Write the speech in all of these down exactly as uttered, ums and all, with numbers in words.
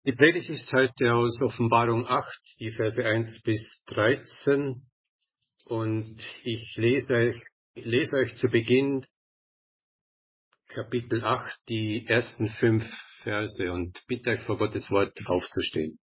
Die Predigt ist heute aus Offenbarung acht, die Verse eins bis dreizehn. Und ich lese euch, lese euch zu Beginn Kapitel acht, die ersten fünf Verse und bitte euch vor Gottes Wort aufzustehen.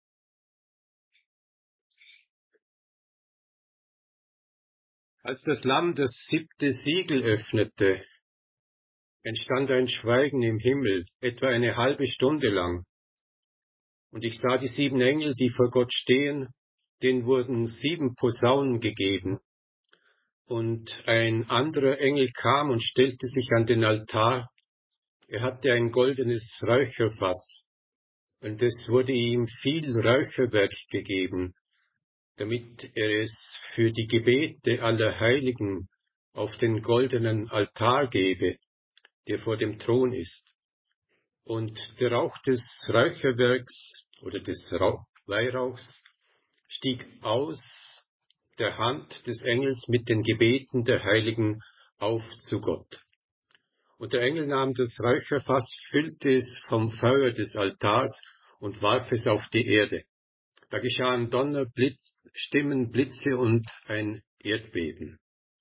Als das Lamm das siebte Siegel öffnete, entstand ein Schweigen im Himmel, etwa eine halbe Stunde lang. Und ich sah die sieben Engel, die vor Gott stehen, denen wurden sieben Posaunen gegeben. Und ein anderer Engel kam und stellte sich an den Altar. Er hatte ein goldenes Räucherfass, und es wurde ihm viel Räucherwerk gegeben, damit er es für die Gebete aller Heiligen auf den goldenen Altar gebe, der vor dem Thron ist. Und der Rauch des Räucherwerks oder des Rauch, Weihrauchs stieg aus der Hand des Engels mit den Gebeten der Heiligen auf zu Gott. Und der Engel nahm das Räucherfass, füllte es vom Feuer des Altars und warf es auf die Erde. Da geschahen Donner, Blitz, Stimmen, Blitze und ein Erdbeben.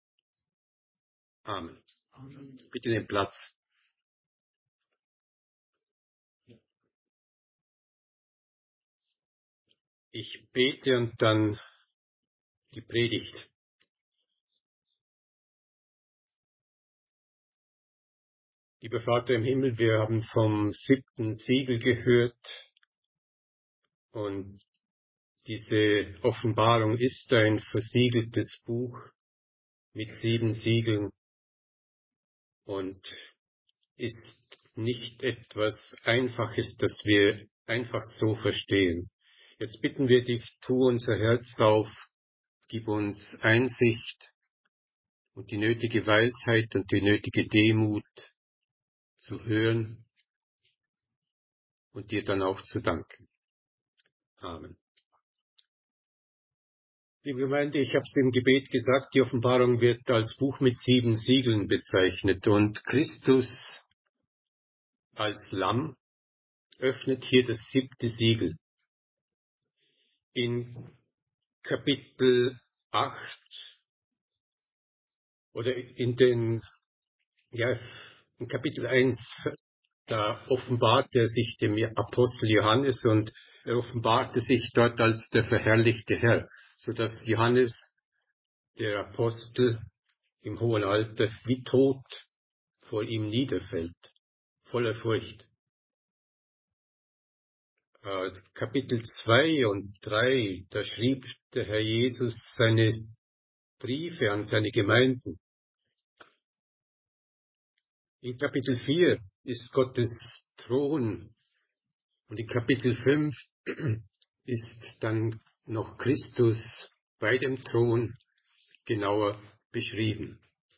Amen. Bitte den Platz. Ich bete und dann die Predigt. Lieber Vater im Himmel, wir haben vom siebten Siegel gehört und diese Offenbarung ist ein versiegeltes Buch mit sieben Siegeln und ist nicht etwas Einfaches, das wir einfach so verstehen. Jetzt bitten wir dich, tu unser Herz auf, gib uns Einsicht und die nötige Weisheit und die nötige Demut zu hören und dir dann auch zu danken. Amen. Liebe Gemeinde, ich habe es im Gebet gesagt, die Offenbarung wird als Buch mit sieben Siegeln bezeichnet und Christus als Lamm öffnet hier das siebte Siegel. In Kapitel acht oder in den, ja, in Kapitel eins, da offenbart er sich dem Apostel Johannes und er offenbarte sich dort als der verherrlichte Herr, sodass Johannes, der Apostel, im hohen Alter wie tot vor ihm niederfällt, voller Furcht. Äh, Kapitel zwei und drei, da schrieb der Herr Jesus seine Briefe an seine Gemeinden. In Kapitel vier ist Gottes Thron und in Kapitel fünf ist dann noch Christus bei dem Thron genauer beschrieben.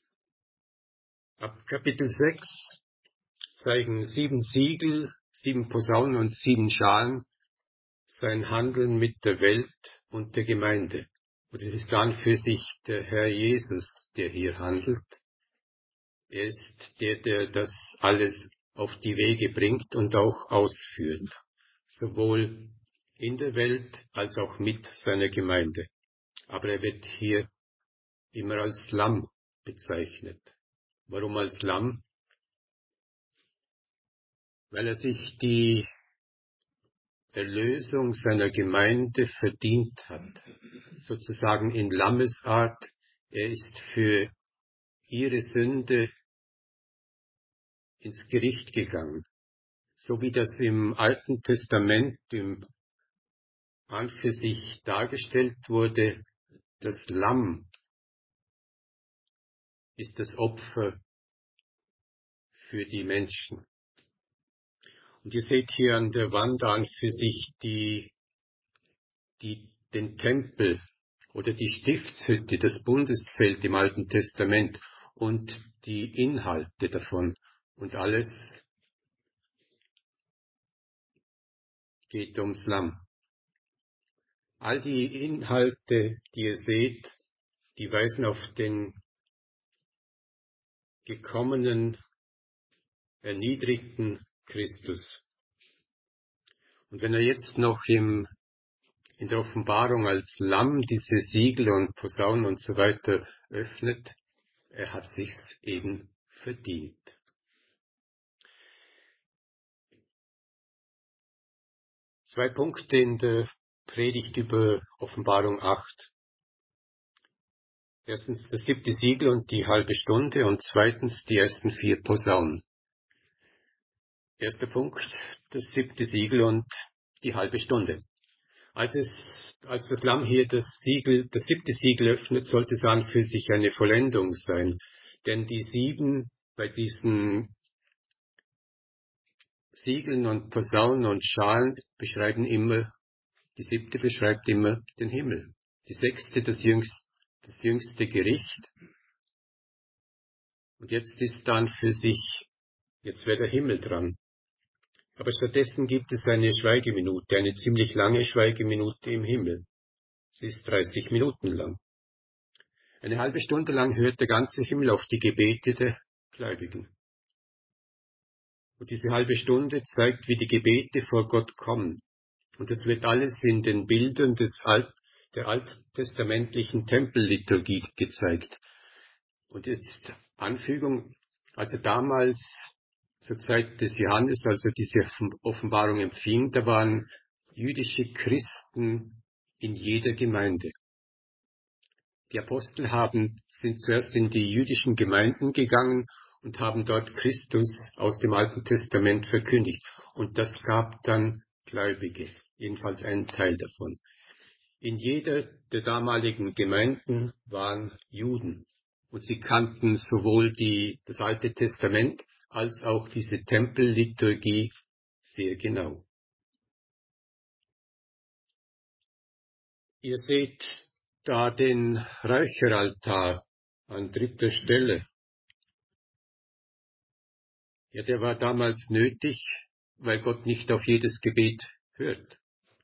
Ab Kapitel sechs zeigen sieben Siegel, sieben Posaunen und sieben Schalen sein Handeln mit der Welt und der Gemeinde. Und es ist dann für sich der Herr Jesus, der hier handelt. Er ist der, der das alles auf die Wege bringt und auch ausführt, sowohl in der Welt als auch mit seiner Gemeinde. Aber er wird hier immer als Lamm bezeichnet. Warum als Lamm? Weil er sich die Erlösung seiner Gemeinde verdient hat, sozusagen in Lammesart. Er ist für ihre Sünde ins Gericht gegangen, so wie das im Alten Testament im an für sich dargestellt wurde. Das Lamm ist das Opfer für die Menschen. Und ihr seht hier an der Wand an für sich die, die, den Tempel oder die Stiftshütte, das Bundeszelt im Alten Testament und die Inhalte davon. Und alles geht ums Lamm. All die Inhalte, die ihr seht, die weisen auf den gekommenen, erniedrigten Christus. Und wenn er jetzt noch im, in der Offenbarung als Lamm diese Siegel und Posaunen und so weiter öffnet, er hat sich's eben verdient. Zwei Punkte in der Predigt über Offenbarung acht. Erstens das siebte Siegel und die halbe Stunde und zweitens die ersten vier Posaunen. Erster Punkt, das siebte Siegel und die halbe Stunde. Als es, als das Lamm hier das Siegel, das siebte Siegel öffnet, sollte es an für sich eine Vollendung sein. Denn die sieben bei diesen Siegeln und Posaunen und Schalen beschreiben immer, die siebte beschreibt immer den Himmel. Die sechste das jüngste, das jüngste Gericht. Und jetzt ist dann für sich, jetzt wäre der Himmel dran. Aber stattdessen gibt es eine Schweigeminute, eine ziemlich lange Schweigeminute im Himmel. Sie ist dreißig Minuten lang. Eine halbe Stunde lang hört der ganze Himmel auf die Gebete der Gläubigen. Und diese halbe Stunde zeigt, wie die Gebete vor Gott kommen. Und das wird alles in den Bildern des Alt, der alttestamentlichen Tempelliturgie gezeigt. Und jetzt Anfügung, also damals zur Zeit des Johannes, als er diese Offenbarung empfing, da waren jüdische Christen in jeder Gemeinde. Die Apostel haben, sind zuerst in die jüdischen Gemeinden gegangen und haben dort Christus aus dem Alten Testament verkündigt. Und das gab dann Gläubige, jedenfalls einen Teil davon. In jeder der damaligen Gemeinden waren Juden. Und sie kannten sowohl die, das Alte Testament als auch diese Tempelliturgie sehr genau. Ihr seht da den Räucheraltar an dritter Stelle. Ja, der war damals nötig, weil Gott nicht auf jedes Gebet hört.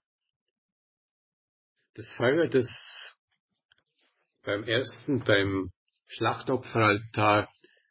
Das Feuer, das beim ersten, beim Schlachtopferaltar,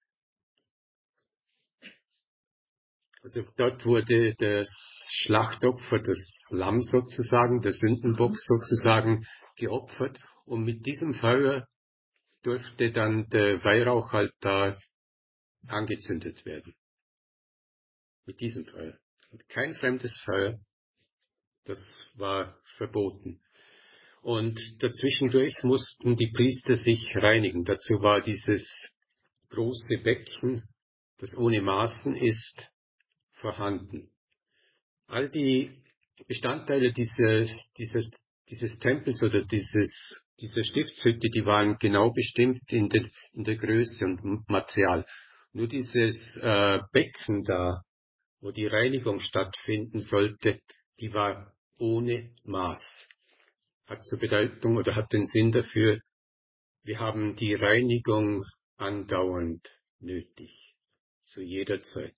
also dort wurde das Schlachtopfer, das Lamm sozusagen, der Sündenbock sozusagen geopfert und mit diesem Feuer durfte dann der Weihrauchaltar angezündet werden. Mit diesem Feuer. Kein fremdes Feuer, das war verboten. Und dazwischendurch mussten die Priester sich reinigen. Dazu war dieses große Becken, das ohne Maßen ist, vorhanden. All die Bestandteile dieses, dieses, dieses Tempels oder dieses, dieser Stiftshütte, die waren genau bestimmt in der, in der Größe und Material. Nur dieses äh, Becken da, wo die Reinigung stattfinden sollte, die war ohne Maß. Hat zur Bedeutung oder hat den Sinn dafür, wir haben die Reinigung andauernd nötig, zu jeder Zeit.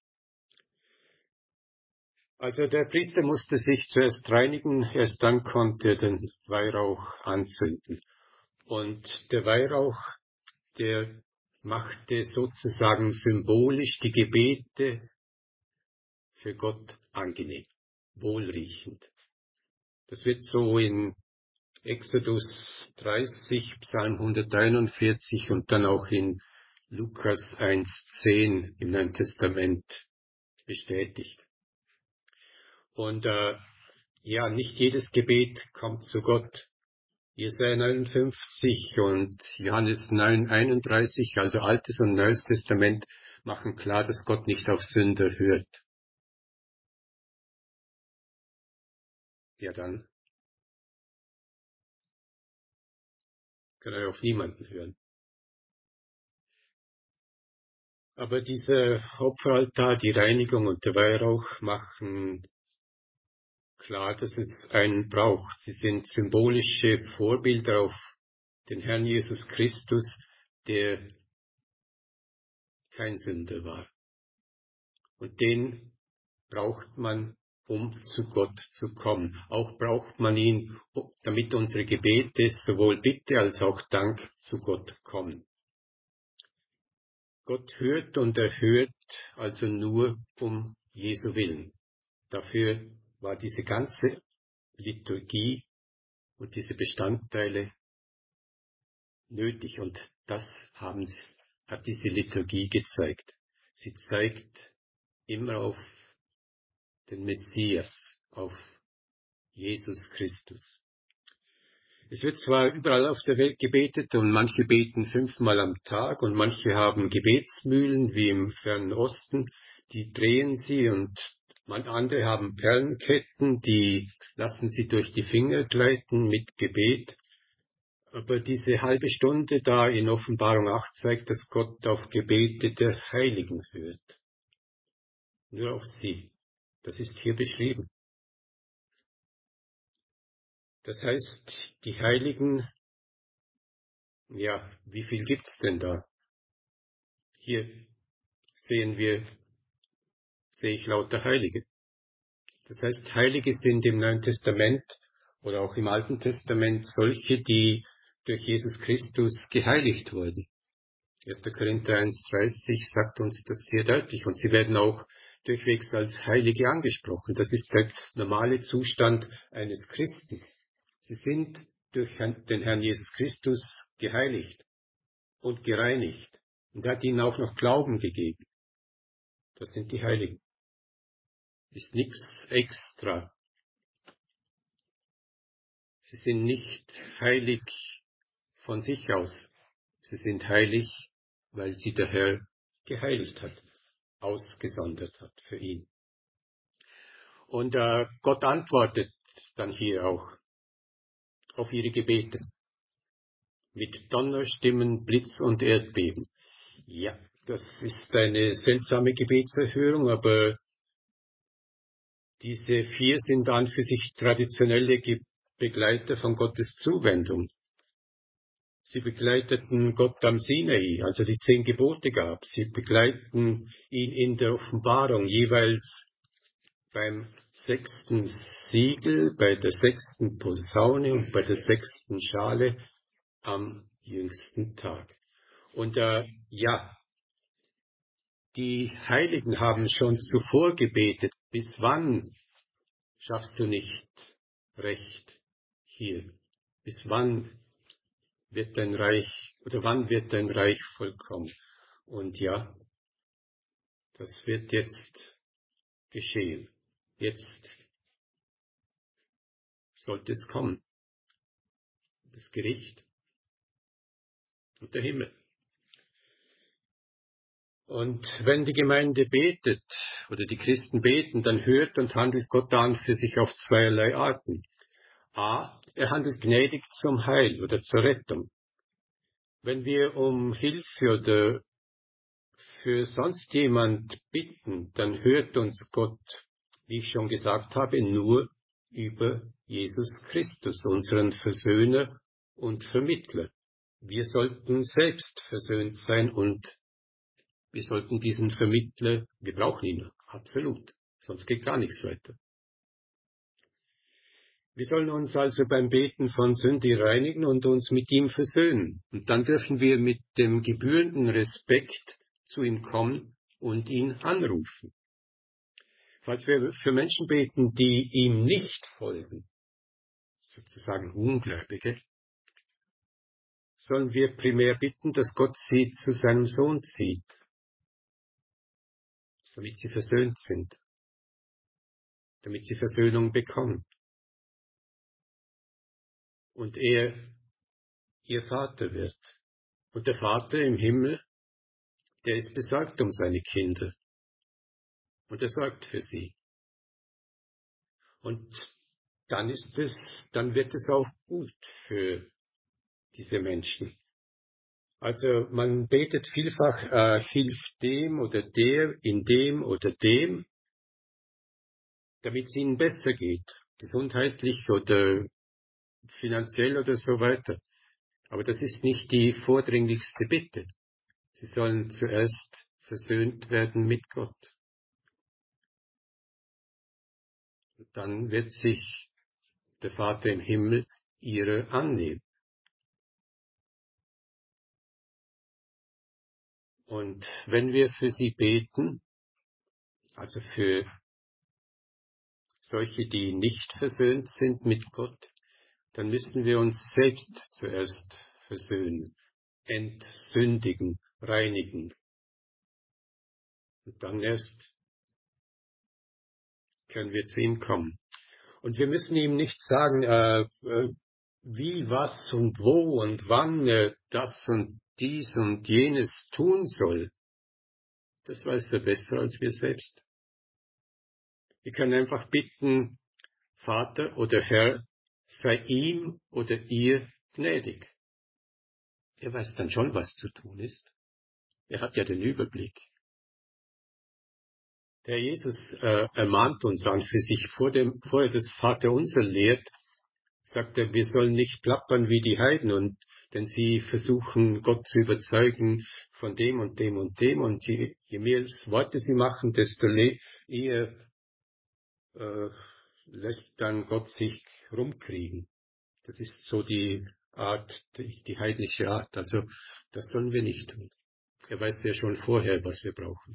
Also der Priester musste sich zuerst reinigen, erst dann konnte er den Weihrauch anzünden. Und der Weihrauch, der machte sozusagen symbolisch die Gebete für Gott angenehm, wohlriechend. Das wird so in Exodus dreißig, Psalm hunderteinundvierzig und dann auch in Lukas eins zehn im Neuen Testament bestätigt. Und äh, ja, nicht jedes Gebet kommt zu Gott. Jesaja neunundfünfzig und Johannes neun einunddreißig, also Altes und Neues Testament, machen klar, dass Gott nicht auf Sünder hört. Ja, dann kann er auf niemanden hören. Aber dieser Opferaltar, die Reinigung und der Weihrauch machen klar, dass es einen braucht. Sie sind symbolische Vorbilder auf den Herrn Jesus Christus, der kein Sünder war. Und den braucht man, um zu Gott zu kommen. Auch braucht man ihn, damit unsere Gebete, sowohl Bitte als auch Dank, zu Gott kommen. Gott hört und erhört also nur um Jesu Willen. Dafür war diese ganze Liturgie und diese Bestandteile nötig. Und das haben, hat diese Liturgie gezeigt. Sie zeigt immer auf den Messias, auf Jesus Christus. Es wird zwar überall auf der Welt gebetet und manche beten fünfmal am Tag und manche haben Gebetsmühlen wie im Fernen Osten, die drehen sie, und andere haben Perlenketten, die lassen sie durch die Finger gleiten mit Gebet. Aber diese halbe Stunde da in Offenbarung acht zeigt, dass Gott auf Gebete der Heiligen hört. Nur auf sie. Das ist hier beschrieben. Das heißt, die Heiligen, ja, wie viel gibt's denn da? Hier sehen wir, sehe ich lauter Heilige. Das heißt, Heilige sind im Neuen Testament oder auch im Alten Testament solche, die durch Jesus Christus geheiligt wurden. erster Korinther eins dreißig sagt uns das sehr deutlich, und sie werden auch durchwegs als Heilige angesprochen. Das ist der normale Zustand eines Christen. Sie sind durch den Herrn Jesus Christus geheiligt und gereinigt und hat ihnen auch noch Glauben gegeben. Das sind die Heiligen. Ist nichts extra. Sie sind nicht heilig von sich aus. Sie sind heilig, weil sie der Herr geheiligt hat, ausgesondert hat für ihn. Und äh, Gott antwortet dann hier auch auf ihre Gebete mit Donnerstimmen, Blitz und Erdbeben. Ja, das ist eine seltsame Gebetserhörung, aber diese vier sind an für sich traditionelle Ge- Begleiter von Gottes Zuwendung. Sie begleiteten Gott am Sinai, als er die zehn Gebote gab. Sie begleiten ihn in der Offenbarung, jeweils beim sechsten Siegel, bei der sechsten Posaune und bei der sechsten Schale am jüngsten Tag. Und äh, ja, die Heiligen haben schon zuvor gebetet, bis wann schaffst du nicht Recht hier? Bis wann wird dein Reich, oder wann wird dein Reich vollkommen? Und ja, das wird jetzt geschehen. Jetzt sollte es kommen. Das Gericht und der Himmel. Und wenn die Gemeinde betet oder die Christen beten, dann hört und handelt Gott an für sich auf zweierlei Arten. A, er handelt gnädig zum Heil oder zur Rettung. Wenn wir um Hilfe oder für sonst jemand bitten, dann hört uns Gott, wie ich schon gesagt habe, nur über Jesus Christus, unseren Versöhner und Vermittler. Wir sollten selbst versöhnt sein und wir sollten diesen Vermittler, wir brauchen ihn absolut, sonst geht gar nichts weiter. Wir sollen uns also beim Beten von Sünde reinigen und uns mit ihm versöhnen. Und dann dürfen wir mit dem gebührenden Respekt zu ihm kommen und ihn anrufen. Falls wir für Menschen beten, die ihm nicht folgen, sozusagen Ungläubige, sollen wir primär bitten, dass Gott sie zu seinem Sohn zieht, damit sie versöhnt sind, damit sie Versöhnung bekommen. Und er ihr Vater wird. Und der Vater im Himmel, der ist besorgt um seine Kinder. Und er sorgt für sie. Und dann ist es, dann wird es auch gut für diese Menschen. Also man betet vielfach, äh, hilft dem oder der, in dem oder dem, damit es ihnen besser geht, gesundheitlich oder finanziell oder so weiter. Aber das ist nicht die vordringlichste Bitte. Sie sollen zuerst versöhnt werden mit Gott. Und dann wird sich der Vater im Himmel ihrer annehmen. Und wenn wir für sie beten, also für solche, die nicht versöhnt sind mit Gott, dann müssen wir uns selbst zuerst versöhnen, entsündigen, reinigen. Und dann erst können wir zu ihm kommen. Und wir müssen ihm nicht sagen, äh, äh, wie, was und wo und wann er das und dies und jenes tun soll. Das weiß er besser als wir selbst. Wir können einfach bitten, Vater oder Herr, sei ihm oder ihr gnädig. Er weiß dann schon, was zu tun ist. Er hat ja den Überblick. Der Jesus äh, ermahnt uns an für sich, vor dem, vor er das Vaterunser lehrt, sagt er, wir sollen nicht plappern wie die Heiden, und denn sie versuchen, Gott zu überzeugen von dem und dem und dem, und je, je mehr Worte sie machen, desto eher äh, lässt dann Gott sich rumkriegen. Das ist so die Art, die, die heidnische Art. Also das sollen wir nicht tun. Er weiß ja schon vorher, was wir brauchen.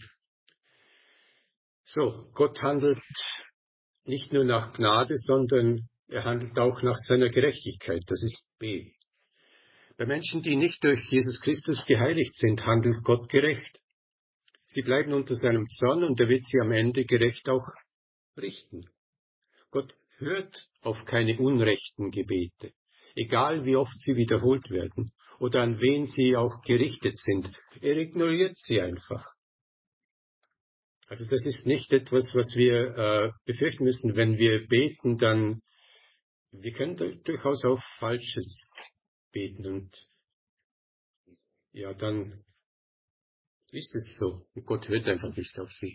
So, Gott handelt nicht nur nach Gnade, sondern er handelt auch nach seiner Gerechtigkeit. Das ist B. Bei Menschen, die nicht durch Jesus Christus geheiligt sind, handelt Gott gerecht. Sie bleiben unter seinem Zorn und er wird sie am Ende gerecht auch richten. Gott hört auf keine unrechten Gebete, egal wie oft sie wiederholt werden oder an wen sie auch gerichtet sind. Er ignoriert sie einfach. Also das ist nicht etwas, was wir äh, befürchten müssen. Wenn wir beten, dann, wir können durchaus auch Falsches beten, und ja, dann ist es so. Und Gott hört einfach nicht auf sie.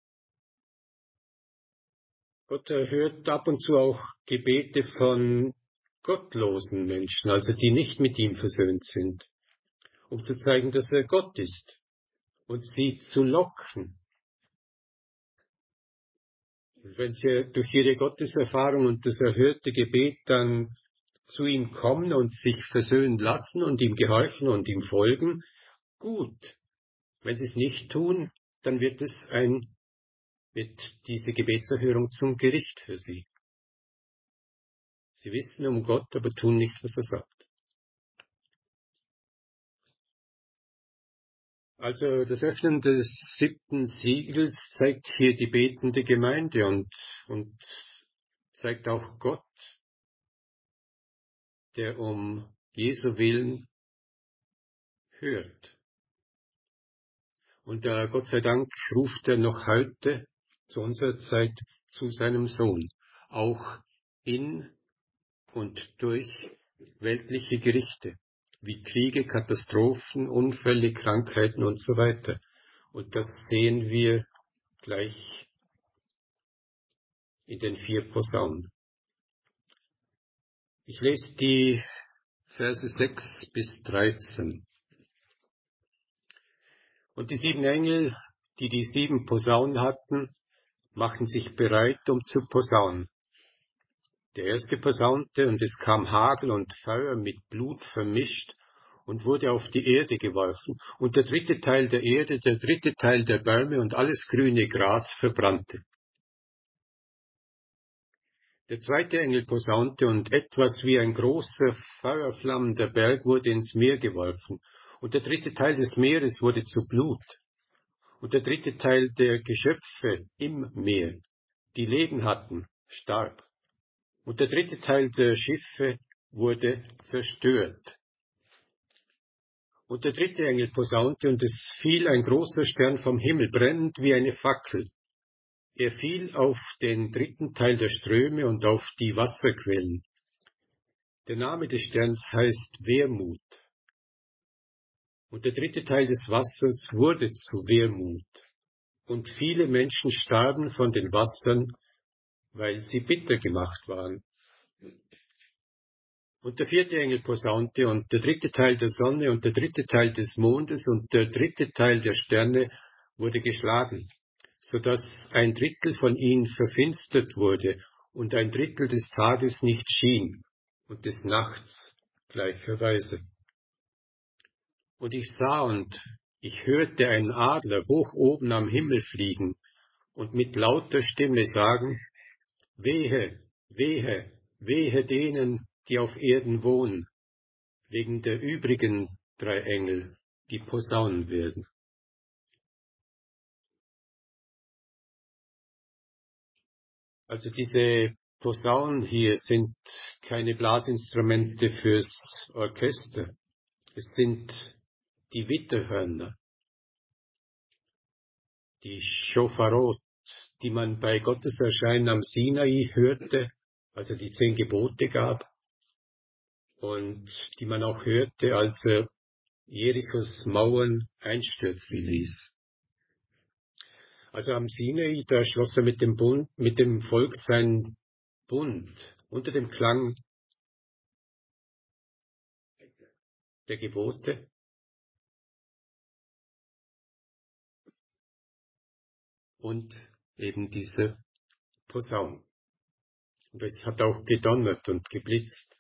Gott hört ab und zu auch Gebete von gottlosen Menschen, also die nicht mit ihm versöhnt sind, um zu zeigen, dass er Gott ist und sie zu locken. Wenn sie durch ihre Gotteserfahrung und das erhörte Gebet dann zu ihm kommen und sich versöhnen lassen und ihm gehorchen und ihm folgen, gut. Wenn sie es nicht tun, dann wird es ein, wird diese Gebetserhörung zum Gericht für sie. Sie wissen um Gott, aber tun nicht, was er sagt. Also das Öffnen des siebten Siegels zeigt hier die betende Gemeinde und, und zeigt auch Gott, der um Jesu Willen hört. Und äh, Gott sei Dank ruft er noch heute zu unserer Zeit zu seinem Sohn, auch in und durch weltliche Gerichte, wie Kriege, Katastrophen, Unfälle, Krankheiten und so weiter. Und das sehen wir gleich in den vier Posaunen. Ich lese die Verse sechs bis dreizehn. Und die sieben Engel, die die sieben Posaunen hatten, machten sich bereit, um zu posaunen. Der erste posaunte, und es kam Hagel und Feuer mit Blut vermischt und wurde auf die Erde geworfen. Und der dritte Teil der Erde, der dritte Teil der Bäume und alles grüne Gras verbrannte. Der zweite Engel posaunte, und etwas wie ein großer, feuerflammender Berg wurde ins Meer geworfen. Und der dritte Teil des Meeres wurde zu Blut. Und der dritte Teil der Geschöpfe im Meer, die Leben hatten, starb. Und der dritte Teil der Schiffe wurde zerstört. Und der dritte Engel posaunte, und es fiel ein großer Stern vom Himmel, brennend wie eine Fackel. Er fiel auf den dritten Teil der Ströme und auf die Wasserquellen. Der Name des Sterns heißt Wermut. Und der dritte Teil des Wassers wurde zu Wermut. Und viele Menschen starben von den Wassern, weil sie bitter gemacht waren. Und der vierte Engel posaunte, und der dritte Teil der Sonne und der dritte Teil des Mondes und der dritte Teil der Sterne wurde geschlagen, so dass ein Drittel von ihnen verfinstert wurde und ein Drittel des Tages nicht schien und des Nachts gleicherweise. Und ich sah und ich hörte einen Adler hoch oben am Himmel fliegen und mit lauter Stimme sagen: Wehe, wehe, wehe denen, die auf Erden wohnen, wegen der übrigen drei Engel, die posaunen werden. Also diese Posaunen hier sind keine Blasinstrumente fürs Orchester. Es sind die Witterhörner, die Schofarot, die man bei Gottes Erscheinen am Sinai hörte, als er die zehn Gebote gab, und die man auch hörte, als er Jerichos Mauern einstürzen ließ. Also am Sinai, da schloss er mit dem Bund, mit dem Volk seinen Bund unter dem Klang der Gebote und eben diese Posaun. Und es hat auch gedonnert und geblitzt.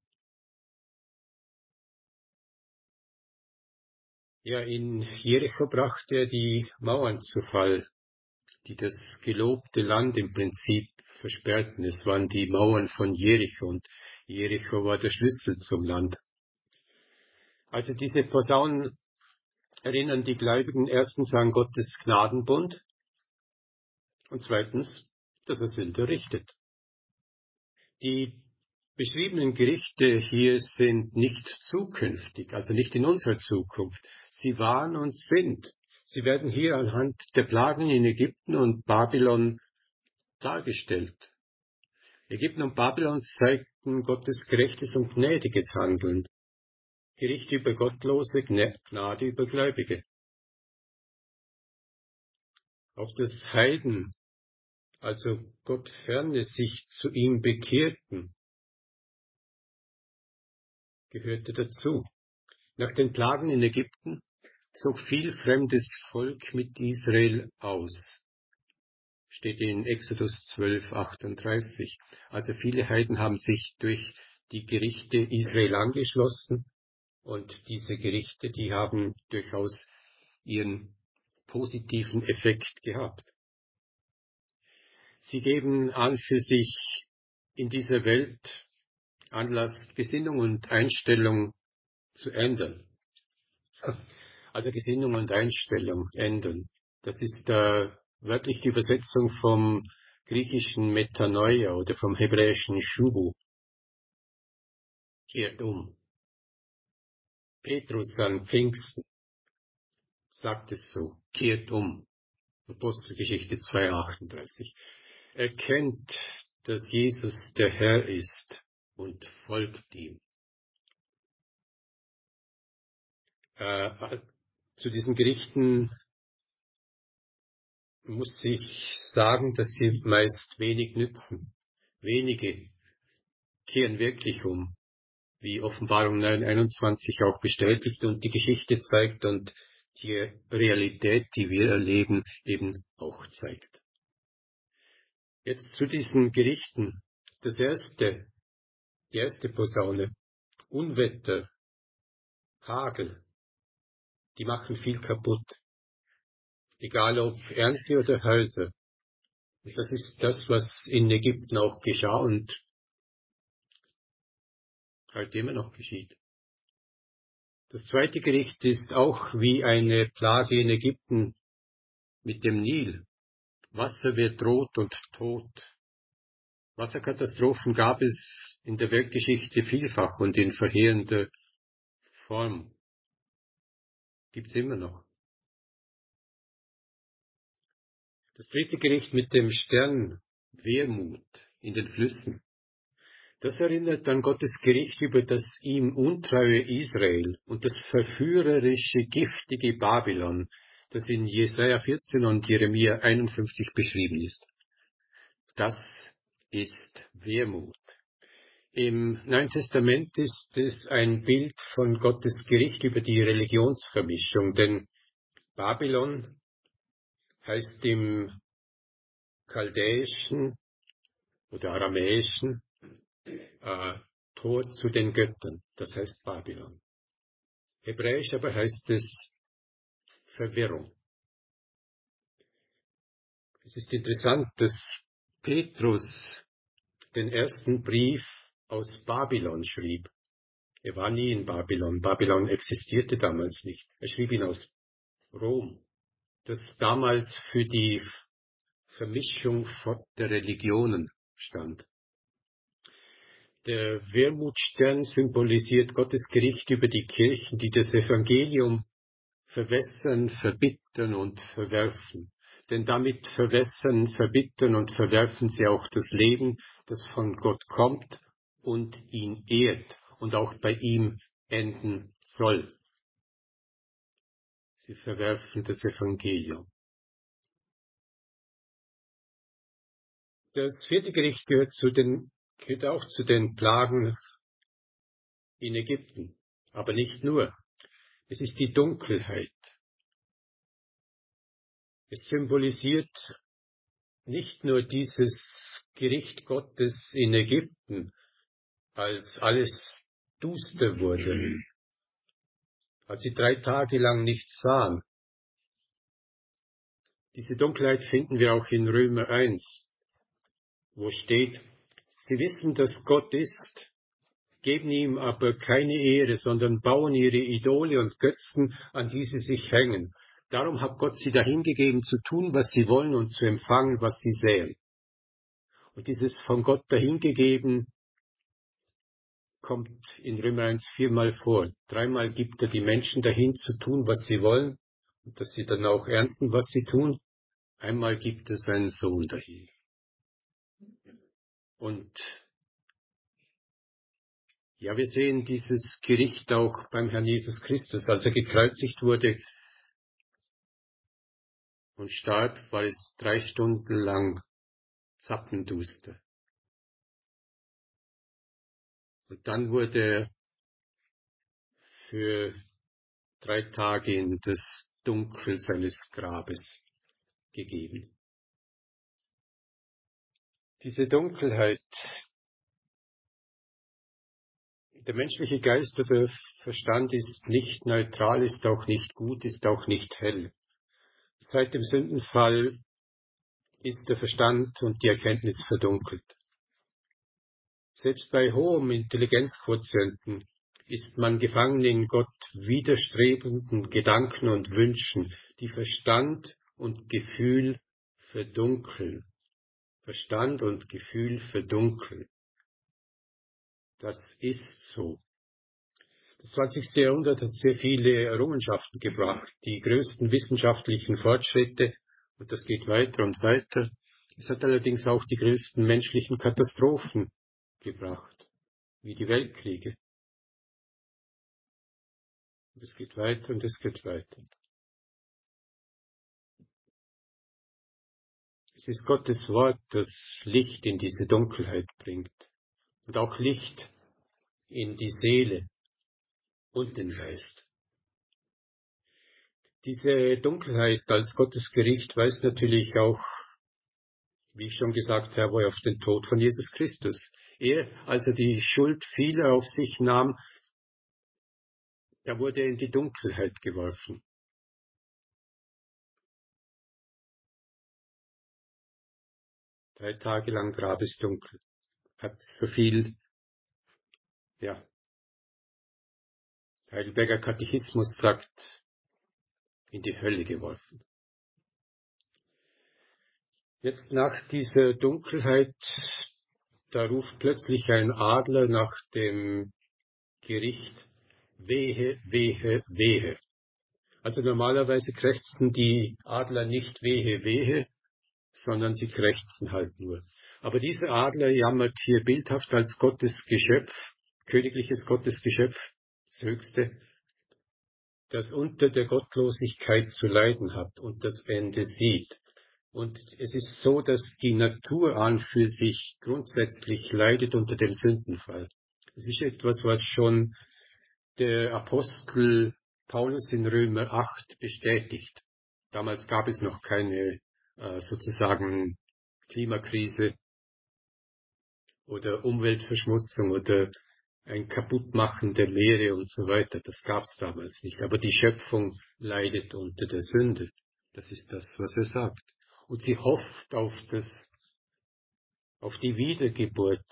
Ja, in Jericho brachte er die Mauern zu Fall, die das gelobte Land im Prinzip versperrten. Es waren die Mauern von Jericho und Jericho war der Schlüssel zum Land. Also diese Posaunen erinnern die Gläubigen erstens an Gottes Gnadenbund und zweitens, dass er Sünder richtet. Die beschriebenen Gerichte hier sind nicht zukünftig, also nicht in unserer Zukunft. Sie waren und sind. Sie werden hier anhand der Plagen in Ägypten und Babylon dargestellt. Ägypten und Babylon zeigten Gottes gerechtes und gnädiges Handeln. Gericht über Gottlose, Gnade über Gläubige. Auch das Heiden, also Gott ferne sich zu ihm bekehrten, gehörte dazu. Nach den Plagen in Ägypten zog viel fremdes Volk mit Israel aus. Steht in Exodus zwölf, achtunddreißig. Also viele Heiden haben sich durch die Gerichte Israel angeschlossen und diese Gerichte, die haben durchaus ihren positiven Effekt gehabt. Sie geben an für sich in dieser Welt Anlass, Gesinnung und Einstellung zu ändern. Also Gesinnung und Einstellung ändern. Das ist äh, wörtlich die Übersetzung vom griechischen Metanoia oder vom hebräischen Shubu. Kehrt um. Petrus an Pfingsten sagt es so, kehrt um. Apostelgeschichte zwei, achtunddreißig. Erkennt, dass Jesus der Herr ist und folgt ihm. Äh, zu diesen Gerichten muss ich sagen, dass sie meist wenig nützen. Wenige kehren wirklich um, wie Offenbarung neun einundzwanzig auch bestätigt und die Geschichte zeigt und die Realität, die wir erleben, eben auch zeigt. Jetzt zu diesen Gerichten. Das erste, die erste Posaune, Unwetter, Hagel, die machen viel kaputt. Egal ob Ernte oder Häuser. Und das ist das, was in Ägypten auch geschah und halt immer noch geschieht. Das zweite Gericht ist auch wie eine Plage in Ägypten mit dem Nil. Wasser wird rot und tot. Wasserkatastrophen gab es in der Weltgeschichte vielfach und in verheerender Form. Gibt's immer noch. Das dritte Gericht mit dem Stern, Wermut in den Flüssen. Das erinnert an Gottes Gericht über das ihm untreue Israel und das verführerische, giftige Babylon, das in Jesaja vierzehn und Jeremia einundfünfzig beschrieben ist. Das ist Wermut. Im Neuen Testament ist es ein Bild von Gottes Gericht über die Religionsvermischung, denn Babylon heißt im Chaldäischen oder Aramäischen äh, Tor zu den Göttern, das heißt Babylon. Hebräisch aber heißt es Verwirrung. Es ist interessant, dass Petrus den ersten Brief aus Babylon schrieb. Er war nie in Babylon. Babylon existierte damals nicht. Er schrieb ihn aus Rom, das damals für die Vermischung der Religionen stand. Der Wermutstern symbolisiert Gottes Gericht über die Kirchen, die das Evangelium verwässern, verbittern und verwerfen. Denn damit verwässern, verbittern und verwerfen sie auch das Leben, das von Gott kommt und ihn ehrt und auch bei ihm enden soll. Sie verwerfen das Evangelium. Das vierte Gericht gehört, zu den, gehört auch zu den Plagen in Ägypten, aber nicht nur. Es ist die Dunkelheit. Es symbolisiert nicht nur dieses Gericht Gottes in Ägypten, als alles duster wurde, als sie drei Tage lang nichts sahen. Diese Dunkelheit finden wir auch in Römer eins, wo steht, sie wissen, dass Gott ist, geben ihm aber keine Ehre, sondern bauen ihre Idole und Götzen, an die sie sich hängen. Darum hat Gott sie dahingegeben, zu tun, was sie wollen und zu empfangen, was sie säen. Und dieses von Gott dahingegeben kommt in Römer eins viermal vor. Dreimal gibt er die Menschen dahin, zu tun, was sie wollen, und dass sie dann auch ernten, was sie tun. Einmal gibt er seinen Sohn dahin. Und ja, wir sehen dieses Gericht auch beim Herrn Jesus Christus. Als er gekreuzigt wurde und starb, war es drei Stunden lang zappenduster. Und dann wurde er für drei Tage in das Dunkel seines Grabes gegeben. Diese Dunkelheit, der menschliche Geist oder Verstand ist nicht neutral, ist auch nicht gut, ist auch nicht hell. Seit dem Sündenfall ist der Verstand und die Erkenntnis verdunkelt. Selbst bei hohem Intelligenzquotienten ist man gefangen in Gott widerstrebenden Gedanken und Wünschen, die Verstand und Gefühl verdunkeln. Verstand und Gefühl verdunkeln. Das ist so. Das zwanzigste Jahrhundert hat sehr viele Errungenschaften gebracht, die größten wissenschaftlichen Fortschritte, und das geht weiter und weiter. Es hat allerdings auch die größten menschlichen Katastrophen gebracht, wie die Weltkriege. Und es geht weiter und es geht weiter. Es ist Gottes Wort, das Licht in diese Dunkelheit bringt und auch Licht in die Seele und den Geist. Diese Dunkelheit als Gottes Gericht weist natürlich auch, wie ich schon gesagt habe, auf den Tod von Jesus Christus. Er, als er die Schuld vieler auf sich nahm, er wurde in die Dunkelheit geworfen. Drei Tage lang Grabesdunkel. Hat so viel, ja, Heidelberger Katechismus sagt, in die Hölle geworfen. Jetzt nach dieser Dunkelheit, da ruft plötzlich ein Adler nach dem Gericht, wehe, wehe, wehe. Also normalerweise krächzen die Adler nicht wehe, wehe, sondern sie krächzen halt nur. Aber dieser Adler jammert hier bildhaft als Gottes Geschöpf, königliches Gottesgeschöpf, das Höchste, das unter der Gottlosigkeit zu leiden hat und das Ende sieht. Und es ist so, dass die Natur an für sich grundsätzlich leidet unter dem Sündenfall. Es ist etwas, was schon der Apostel Paulus in Römer acht bestätigt. Damals gab es noch keine äh, sozusagen Klimakrise oder Umweltverschmutzung oder ein Kaputtmachen der Meere und so weiter. Das gab es damals nicht. Aber die Schöpfung leidet unter der Sünde. Das ist das, was er sagt. Und sie hofft auf das auf die Wiedergeburt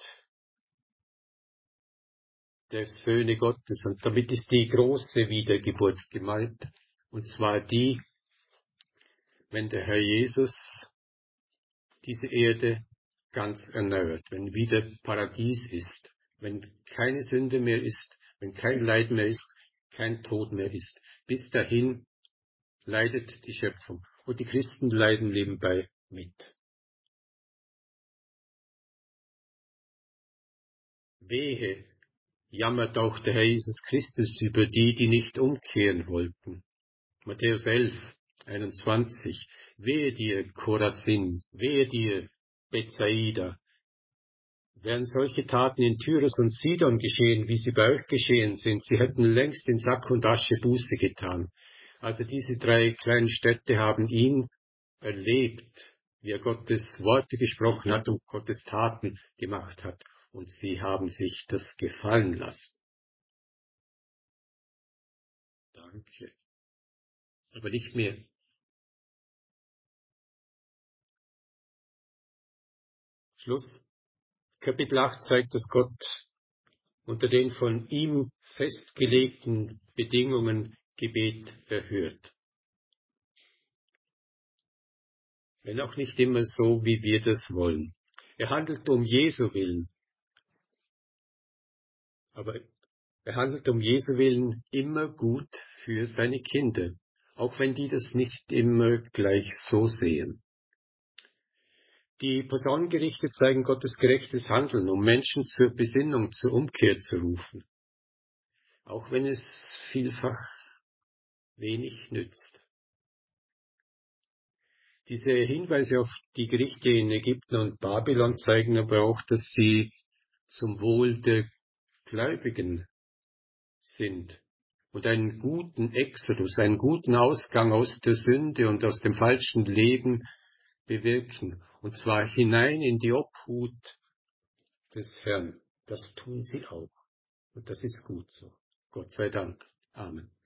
der Söhne Gottes. Und damit ist die große Wiedergeburt gemeint. Und zwar die, wenn der Herr Jesus diese Erde ganz erneuert, wenn wieder Paradies ist, wenn keine Sünde mehr ist, wenn kein Leid mehr ist, kein Tod mehr ist. Bis dahin leidet die Schöpfung. Und die Christen leiden nebenbei mit. Wehe, jammert auch der Herr Jesus Christus über die, die nicht umkehren wollten. Matthäus elf, einundzwanzig. Wehe dir, Chorazin, wehe dir, Bethsaida. Wären solche Taten in Tyrus und Sidon geschehen, wie sie bei euch geschehen sind, sie hätten längst in Sack und Asche Buße getan. Also diese drei kleinen Städte haben ihn erlebt, wie er Gottes Worte gesprochen hat und Gottes Taten gemacht hat. Und sie haben sich das gefallen lassen. Danke. Aber nicht mehr. Schluss. Kapitel acht zeigt, dass Gott unter den von ihm festgelegten Bedingungen Gebet erhört. Wenn auch nicht immer so, wie wir das wollen. Er handelt um Jesu Willen. Aber er handelt um Jesu Willen immer gut für seine Kinder, auch wenn die das nicht immer gleich so sehen. Die Posaunengerichte zeigen Gottes gerechtes Handeln, um Menschen zur Besinnung, zur Umkehr zu rufen, auch wenn es vielfach wenig nützt. Diese Hinweise auf die Gerichte in Ägypten und Babylon zeigen aber auch, dass sie zum Wohl der Gläubigen sind und einen guten Exodus, einen guten Ausgang aus der Sünde und aus dem falschen Leben bewirken, und zwar hinein in die Obhut des Herrn. Das tun sie auch. Und das ist gut so. Gott sei Dank. Amen.